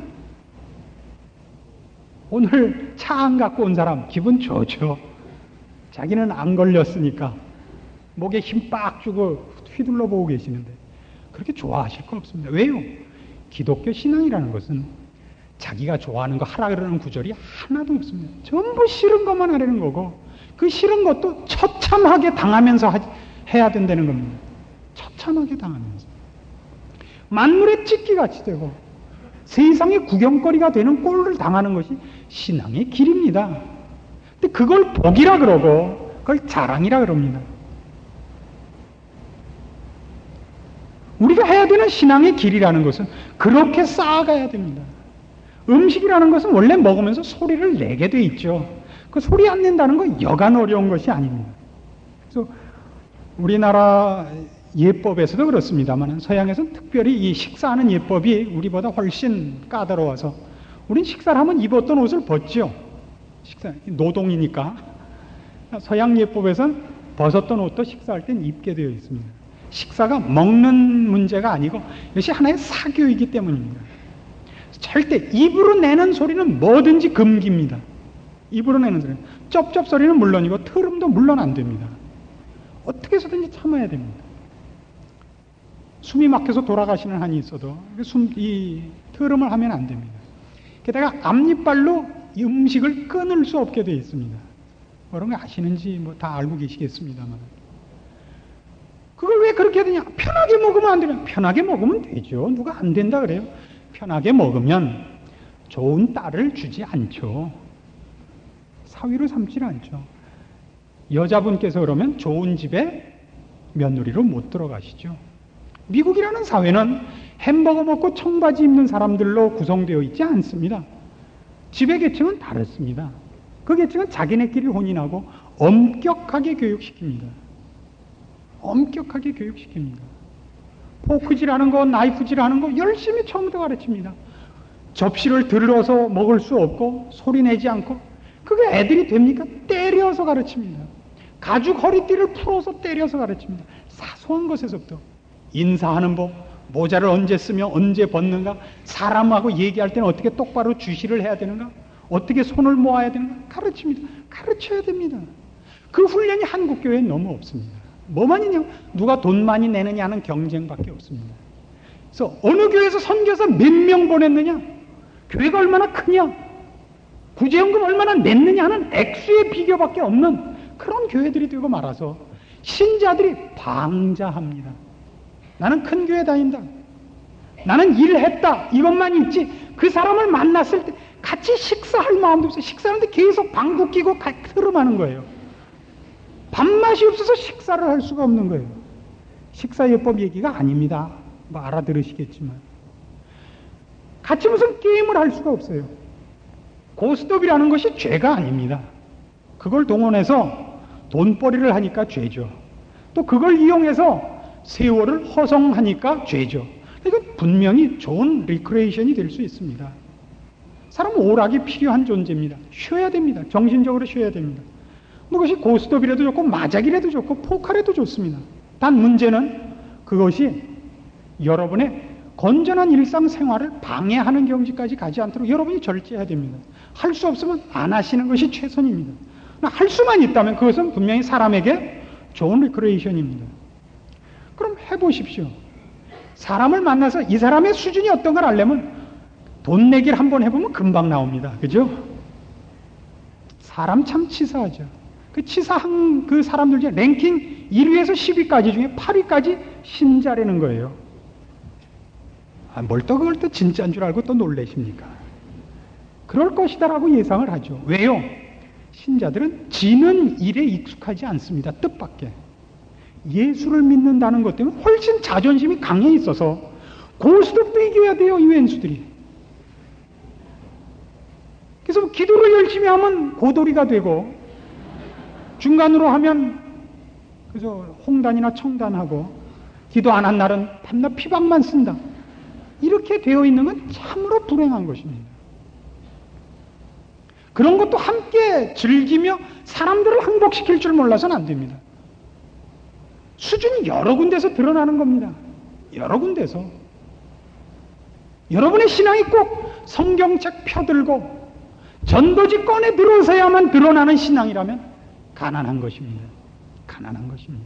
[SPEAKER 2] 오늘 차 안 갖고 온 사람 기분 좋죠. 자기는 안 걸렸으니까 목에 힘 빡 주고 휘둘러 보고 계시는데 그렇게 좋아하실 거 없습니다. 왜요? 기독교 신앙이라는 것은 자기가 좋아하는 거 하라 그러는 구절이 하나도 없습니다. 전부 싫은 것만 하려는 거고 그 싫은 것도 처참하게 당하면서 하, 해야 된다는 겁니다. 처참하게 당하면서 만물의 찢기같이 되고 세상의 구경거리가 되는 꼴을 당하는 것이 신앙의 길입니다. 근데 그걸 복이라 그러고 그걸 자랑이라 그럽니다. 우리가 해야 되는 신앙의 길이라는 것은 그렇게 쌓아가야 됩니다. 음식이라는 것은 원래 먹으면서 소리를 내게 돼 있죠. 그 소리 안 낸다는 건 여간 어려운 것이 아닙니다. 그래서 우리나라 예법에서도 그렇습니다만 서양에서는 특별히 이 식사하는 예법이 우리보다 훨씬 까다로워서 우린 식사를 하면 입었던 옷을 벗죠. 식사, 노동이니까. 서양 예법에서는 벗었던 옷도 식사할 땐 입게 되어 있습니다. 식사가 먹는 문제가 아니고 이것이 하나의 사교이기 때문입니다. 절대 입으로 내는 소리는 뭐든지 금기입니다. 입으로 내는 소리는. 쩝쩝 소리는 물론이고 트름도 물론 안 됩니다. 어떻게 해서든지 참아야 됩니다. 숨이 막혀서 돌아가시는 한이 있어도 숨, 이 트름을 하면 안 됩니다. 게다가 앞니빨로 이 음식을 끊을 수 없게 되어 있습니다. 그런 거 아시는지 뭐 다 알고 계시겠습니다만. 그걸 왜 그렇게 해야 되냐? 편하게 먹으면 안 되냐? 편하게 먹으면 되죠. 누가 안 된다 그래요? 편하게 먹으면 좋은 딸을 주지 않죠. 사위로 삼지 않죠. 여자분께서 그러면 좋은 집에 며느리로 못 들어가시죠. 미국이라는 사회는 햄버거 먹고 청바지 입는 사람들로 구성되어 있지 않습니다. 지배 계층은 다릅니다. 그 계층은 자기네끼리 혼인하고 엄격하게 교육시킵니다. 엄격하게 교육시킵니다. 포크질하는 거, 나이프질하는 거 열심히 처음부터 가르칩니다. 접시를 들어서 먹을 수 없고 소리 내지 않고 그게 애들이 됩니까? 때려서 가르칩니다. 가죽 허리띠를 풀어서 때려서 가르칩니다. 사소한 것에서부터 인사하는 법, 모자를 언제 쓰며 언제 벗는가, 사람하고 얘기할 때는 어떻게 똑바로 주시를 해야 되는가, 어떻게 손을 모아야 되는가 가르칩니다. 가르쳐야 됩니다. 그 훈련이 한국 교회에 너무 없습니다. 뭐만 있냐고 누가 돈 많이 내느냐는 경쟁밖에 없습니다. 그래서 어느 교회에서 선교사 몇 명 보냈느냐, 교회가 얼마나 크냐, 구제연금 얼마나 냈느냐 하는 액수의 비교밖에 없는 그런 교회들이 되고 말아서 신자들이 방자합니다. 나는 큰 교회 다닌다, 나는 일했다, 이것만 있지 그 사람을 만났을 때 같이 식사할 마음도 없어요. 식사하는데 계속 방구 끼고 트름하는 거예요. 밥맛이 없어서 식사를 할 수가 없는 거예요. 식사예법 얘기가 아닙니다. 뭐 알아들으시겠지만 같이 무슨 게임을 할 수가 없어요. 고스톱이라는 것이 죄가 아닙니다. 그걸 동원해서 돈벌이를 하니까 죄죠. 또 그걸 이용해서 세월을 허송하니까 죄죠. 이건 분명히 좋은 리크레이션이 될 수 있습니다. 사람은 오락이 필요한 존재입니다. 쉬어야 됩니다. 정신적으로 쉬어야 됩니다. 뭐 그것이 고스톱이라도 좋고 마작이라도 좋고 포카라도 좋습니다. 단 문제는 그것이 여러분의 건전한 일상생활을 방해하는 경지까지 가지 않도록 여러분이 절제해야 됩니다. 할 수 없으면 안 하시는 것이 최선입니다. 할 수만 있다면 그것은 분명히 사람에게 좋은 리크레이션입니다. 그럼 해보십시오. 사람을 만나서 이 사람의 수준이 어떤 걸 알려면 돈 내기를 한번 해보면 금방 나옵니다. 그죠? 사람 참 치사하죠. 그 치사한 그 사람들 중에 랭킹 일 위에서 십 위까지 중에 팔 위까지 신자라는 거예요. 아, 뭘 또 그걸 또 진짜인 줄 알고 또 놀라십니까? 그럴 것이다라고 예상을 하죠. 왜요? 신자들은 지는 일에 익숙하지 않습니다. 뜻밖의. 예수를 믿는다는 것 때문에 훨씬 자존심이 강해 있어서 고스톱도 이겨야 돼요, 이 왼수들이. 그래서 기도를 열심히 하면 고돌이가 되고 중간으로 하면 그래서 홍단이나 청단하고 기도 안 한 날은 밤낮 피박만 쓴다. 이렇게 되어 있는 건 참으로 불행한 것입니다. 그런 것도 함께 즐기며 사람들을 항복시킬 줄 몰라서는 안 됩니다. 수준이 여러 군데서 드러나는 겁니다. 여러 군데서. 여러분의 신앙이 꼭 성경책 펴들고 전도지 꺼내 들어서야만 드러나는 신앙이라면 가난한 것입니다. 가난한 것입니다.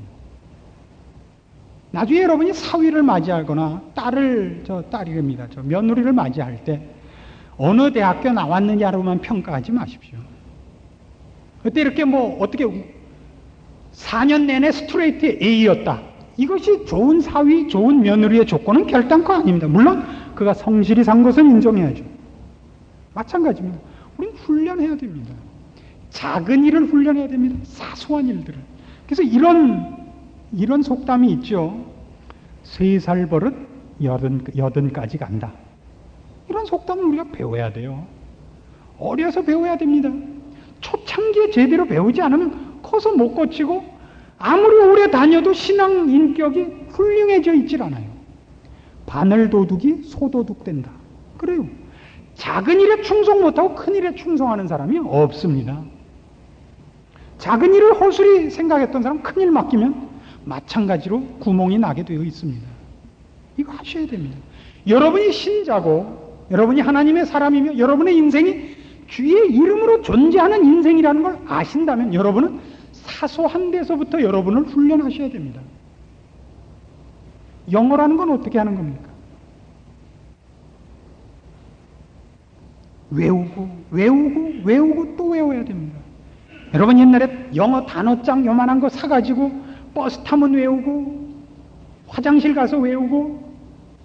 [SPEAKER 2] 나중에 여러분이 사위를 맞이하거나 딸을, 저 딸이랍니다. 저 며느리를 맞이할 때 어느 대학교 나왔느냐로만 평가하지 마십시오. 그때 이렇게 뭐 어떻게 사 년 내내 스트레이트 A였다. 이것이 좋은 사위, 좋은 며느리의 조건은 결단코 아닙니다. 물론 그가 성실히 산 것은 인정해야죠. 마찬가지입니다. 우리는 훈련해야 됩니다. 작은 일을 훈련해야 됩니다. 사소한 일들을. 그래서 이런 이런 속담이 있죠. 세 살 버릇 여든, 여든까지 간다. 이런 속담을 우리가 배워야 돼요. 어려서 배워야 됩니다. 초창기에 제대로 배우지 않으면 커서 못 고치고 아무리 오래 다녀도 신앙 인격이 훌륭해져 있질 않아요. 바늘 도둑이 소도둑 된다. 그래요. 작은 일에 충성 못하고 큰 일에 충성하는 사람이 없습니다. 작은 일을 허술히 생각했던 사람 큰 일 맡기면 마찬가지로 구멍이 나게 되어 있습니다. 이거 하셔야 됩니다. 여러분이 신자고 여러분이 하나님의 사람이며 여러분의 인생이 주의 이름으로 존재하는 인생이라는 걸 아신다면 여러분은 사소한 데서부터 여러분을 훈련하셔야 됩니다. 영어라는 건 어떻게 하는 겁니까? 외우고 외우고 외우고 또 외워야 됩니다. 여러분 옛날에 영어 단어장 요만한 거 사가지고 버스 타면 외우고 화장실 가서 외우고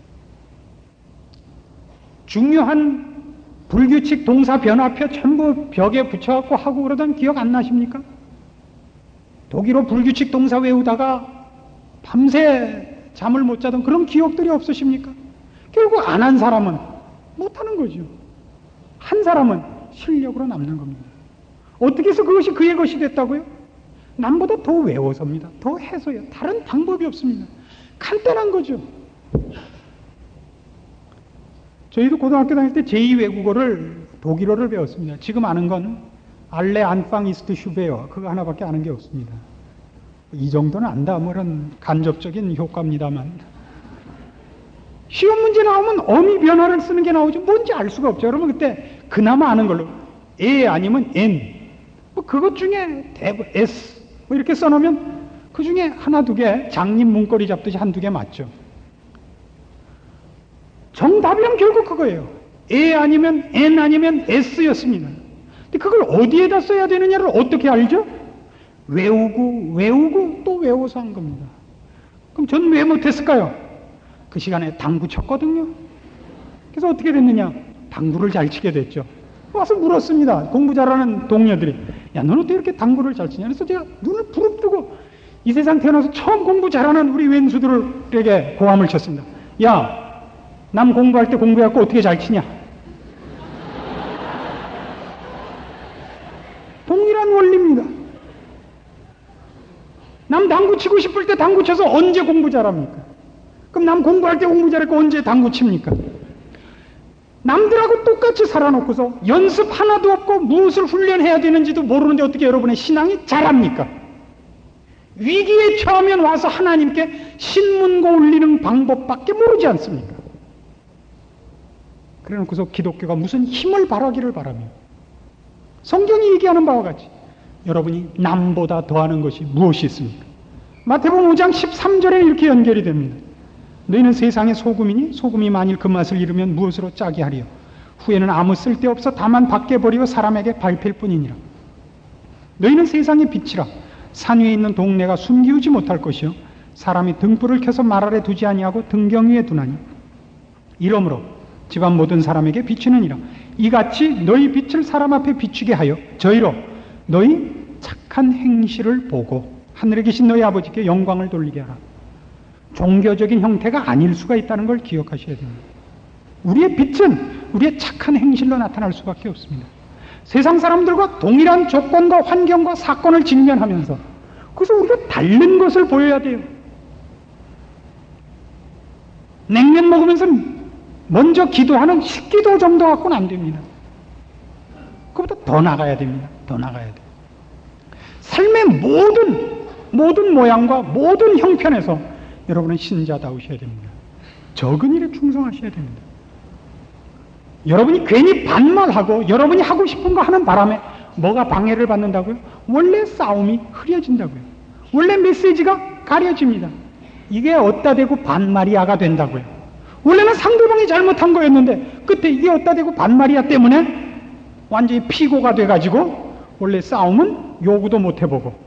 [SPEAKER 2] 중요한 불규칙 동사 변화표 전부 벽에 붙여갖고 하고 그러던 기억 안 나십니까? 독일어 불규칙 동사 외우다가 밤새 잠을 못 자던 그런 기억들이 없으십니까? 결국 안 한 사람은 못하는 거죠. 한 사람은 실력으로 남는 겁니다. 어떻게 해서 그것이 그의 것이 됐다고요? 남보다 더 외워서입니다. 더 해서요. 다른 방법이 없습니다. 간단한 거죠. 저희도 고등학교 다닐 때 제이 외국어를 독일어를 배웠습니다. 지금 아는 건 알레 안팡 이스트 슈베어 그거 하나밖에 아는 게 없습니다. 이 정도는 안다 뭐 이런 간접적인 효과입니다만 시험 문제 나오면 어미 변화를 쓰는 게 나오죠. 뭔지 알 수가 없죠. 여러분 그때 그나마 아는 걸로 에 아니면 엔 뭐 그것 중에 대부 S 뭐 이렇게 써놓으면 그 중에 하나 두 개 장님 문고리 잡듯이 한두 개 맞죠. 정답이란 결국 그거예요. 에 아니면 엔 아니면 S였습니다. 근데 그걸 어디에다 써야 되느냐를 어떻게 알죠? 외우고 외우고 또 외워서 한 겁니다. 그럼 전 왜 못했을까요? 그 시간에 당구 쳤거든요. 그래서 어떻게 됐느냐? 당구를 잘 치게 됐죠. 와서 물었습니다. 공부 잘하는 동료들이. 야, 너는 어떻게 이렇게 당구를 잘 치냐? 그래서 제가 눈을 부릅뜨고 이 세상 태어나서 처음 공부 잘하는 우리 왼수들에게 고함을 쳤습니다. 야, 남 공부할 때 공부해갖고 어떻게 잘 치냐? 동일한 원리입니다. 남 당구 치고 싶을 때 당구 쳐서 언제 공부 잘합니까? 그럼 남 공부할 때 공부 잘했고 언제 당구 칩니까? 남들하고 똑같이 살아놓고서 연습 하나도 없고 무엇을 훈련해야 되는지도 모르는데 어떻게 여러분의 신앙이 잘합니까? 위기에 처하면 와서 하나님께 신문고 올리는 방법밖에 모르지 않습니까? 그래 놓고서 기독교가 무슨 힘을 발하기를 바라며 성경이 얘기하는 바와 같이 여러분이 남보다 더하는 것이 무엇이 있습니까? 마태복음 오 장 십삼 절에는 이렇게 연결이 됩니다. 너희는 세상의 소금이니 소금이 만일 그 맛을 잃으면 무엇으로 짜게 하리요? 후에는 아무 쓸데없어 다만 밖에 버리고 사람에게 밟힐 뿐이니라. 너희는 세상의 빛이라. 산 위에 있는 동네가 숨기우지 못할 것이요 사람이 등불을 켜서 말 아래 두지 아니하고 등경 위에 두나니 이러므로 집안 모든 사람에게 비추느니라. 이같이 너희 빛을 사람 앞에 비추게 하여 저희로 너희 착한 행실을 보고 하늘에 계신 너희 아버지께 영광을 돌리게 하라. 종교적인 형태가 아닐 수가 있다는 걸 기억하셔야 됩니다. 우리의 빛은 우리의 착한 행실로 나타날 수밖에 없습니다. 세상 사람들과 동일한 조건과 환경과 사건을 직면하면서 그래서 우리가 다른 것을 보여야 돼요. 냉면 먹으면서 먼저 기도하는 식기도 정도 갖고는 안 됩니다. 그보다 더 나가야 됩니다. 더 나가야 돼요. 삶의 모든 모든 모양과 모든 형편에서 여러분은 신자다우셔야 됩니다. 적은 일에 충성하셔야 됩니다. 여러분이 괜히 반말하고 여러분이 하고 싶은 거 하는 바람에 뭐가 방해를 받는다고요? 원래 싸움이 흐려진다고요. 원래 메시지가 가려집니다. 이게 어디다 대고 반말이야가 된다고요. 원래는 상대방이 잘못한 거였는데 끝에 이게 어디다 대고 반말이야 때문에 완전히 피고가 돼가지고 원래 싸움은 요구도 못 해보고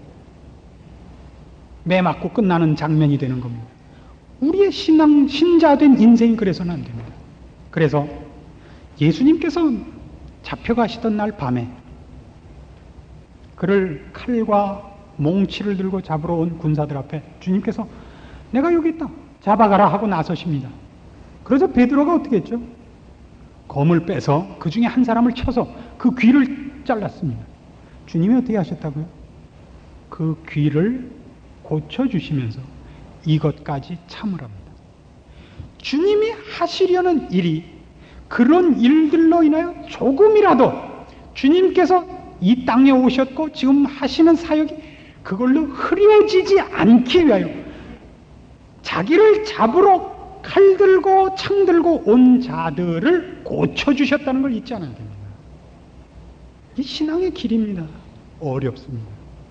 [SPEAKER 2] 매 맞고 끝나는 장면이 되는 겁니다. 우리의 신앙, 신자된 인생이 그래서는 안 됩니다. 그래서 예수님께서 잡혀가시던 날 밤에 그를 칼과 몽치를 들고 잡으러 온 군사들 앞에 주님께서 내가 여기 있다, 잡아가라 하고 나서십니다. 그래서 베드로가 어떻게 했죠? 검을 빼서 그 중에 한 사람을 쳐서 그 귀를 잘랐습니다. 주님이 어떻게 하셨다고요? 그 귀를 고쳐주시면서 이것까지 참으랍니다. 주님이 하시려는 일이 그런 일들로 인하여 조금이라도 주님께서 이 땅에 오셨고 지금 하시는 사역이 그걸로 흐려지지 않기 위하여 자기를 잡으러 칼 들고 창 들고 온 자들을 고쳐주셨다는 걸 잊지 않아야 됩니다. 이 신앙의 길입니다. 어렵습니다.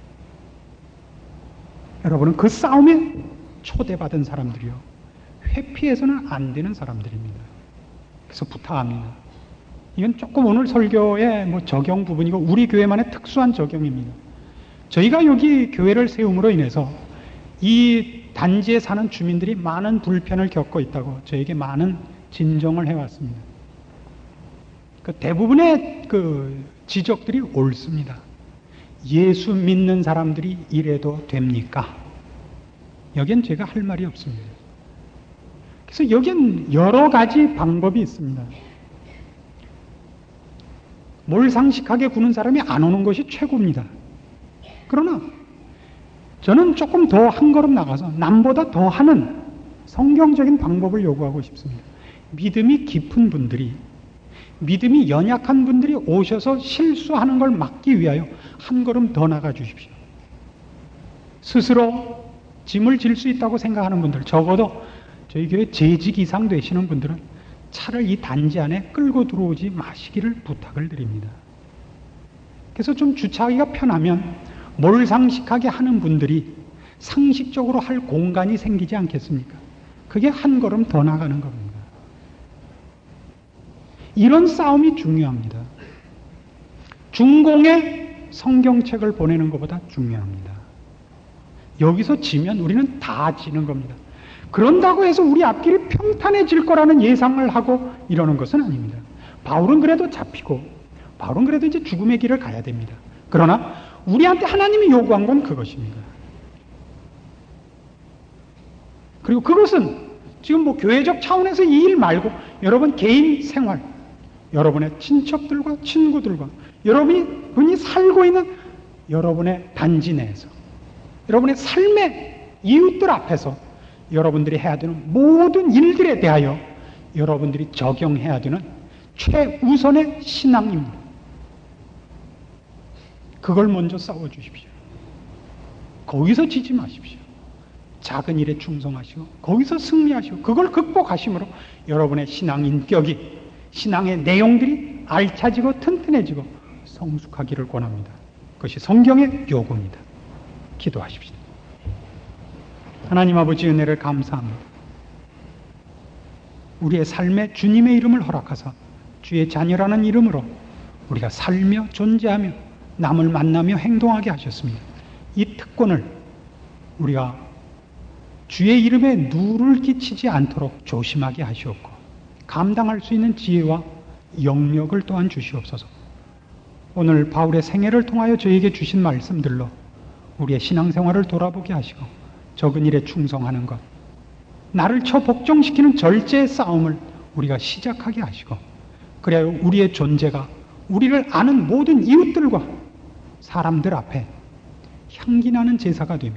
[SPEAKER 2] 여러분은 그 싸움에 초대받은 사람들이요, 회피해서는 안 되는 사람들입니다. 그래서 부탁합니다. 이건 조금 오늘 설교의 뭐 적용 부분이고 우리 교회만의 특수한 적용입니다. 저희가 여기 교회를 세움으로 인해서 이 단지에 사는 주민들이 많은 불편을 겪고 있다고 저에게 많은 진정을 해왔습니다. 그 대부분의 그 지적들이 옳습니다. 예수 믿는 사람들이 이래도 됩니까? 여긴 제가 할 말이 없습니다. 그래서 여긴 여러 가지 방법이 있습니다. 몰상식하게 구는 사람이 안 오는 것이 최고입니다. 그러나 저는 조금 더 한 걸음 나가서 남보다 더 하는 성경적인 방법을 요구하고 싶습니다. 믿음이 깊은 분들이, 믿음이 연약한 분들이 오셔서 실수하는 걸 막기 위하여 한 걸음 더 나가 주십시오. 스스로 짐을 질 수 있다고 생각하는 분들, 적어도 저희 교회 재직 이상 되시는 분들은 차를 이 단지 안에 끌고 들어오지 마시기를 부탁을 드립니다. 그래서 좀 주차하기가 편하면 몰상식하게 하는 분들이 상식적으로 할 공간이 생기지 않겠습니까? 그게 한 걸음 더 나가는 겁니다. 이런 싸움이 중요합니다. 중공에 성경책을 보내는 것보다 중요합니다. 여기서 지면 우리는 다 지는 겁니다. 그런다고 해서 우리 앞길이 평탄해질 거라는 예상을 하고 이러는 것은 아닙니다. 바울은 그래도 잡히고 바울은 그래도 이제 죽음의 길을 가야 됩니다. 그러나 우리한테 하나님이 요구한 건 그것입니다. 그리고 그것은 지금 뭐 교회적 차원에서 이 일 말고 여러분 개인 생활, 여러분의 친척들과 친구들과 여러분이 분이 살고 있는 여러분의 단지 내에서 여러분의 삶의 이웃들 앞에서 여러분들이 해야 되는 모든 일들에 대하여 여러분들이 적용해야 되는 최우선의 신앙입니다. 그걸 먼저 싸워주십시오. 거기서 지지 마십시오. 작은 일에 충성하시고 거기서 승리하시고 그걸 극복하심으로 여러분의 신앙 인격이, 신앙의 내용들이 알차지고 튼튼해지고 성숙하기를 권합니다. 그것이 성경의 요구입니다. 기도하십시오. 하나님 아버지 은혜를 감사합니다. 우리의 삶에 주님의 이름을 허락하사 주의 자녀라는 이름으로 우리가 살며 존재하며 남을 만나며 행동하게 하셨습니다. 이 특권을 우리가 주의 이름에 누를 끼치지 않도록 조심하게 하시옵고 감당할 수 있는 지혜와 영력을 또한 주시옵소서. 오늘 바울의 생애를 통하여 저에게 주신 말씀들로 우리의 신앙생활을 돌아보게 하시고 적은 일에 충성하는 것, 나를 쳐 복종시키는 절제의 싸움을 우리가 시작하게 하시고 그래야 우리의 존재가 우리를 아는 모든 이웃들과 사람들 앞에 향기나는 제사가 되며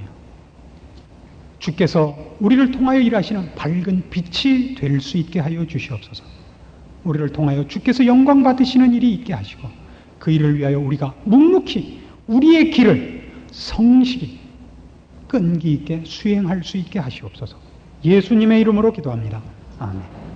[SPEAKER 2] 주께서 우리를 통하여 일하시는 밝은 빛이 될 수 있게 하여 주시옵소서. 우리를 통하여 주께서 영광 받으시는 일이 있게 하시고 그 일을 위하여 우리가 묵묵히 우리의 길을 성실히 끈기 있게 수행할 수 있게 하시옵소서. 예수님의 이름으로 기도합니다. 아멘.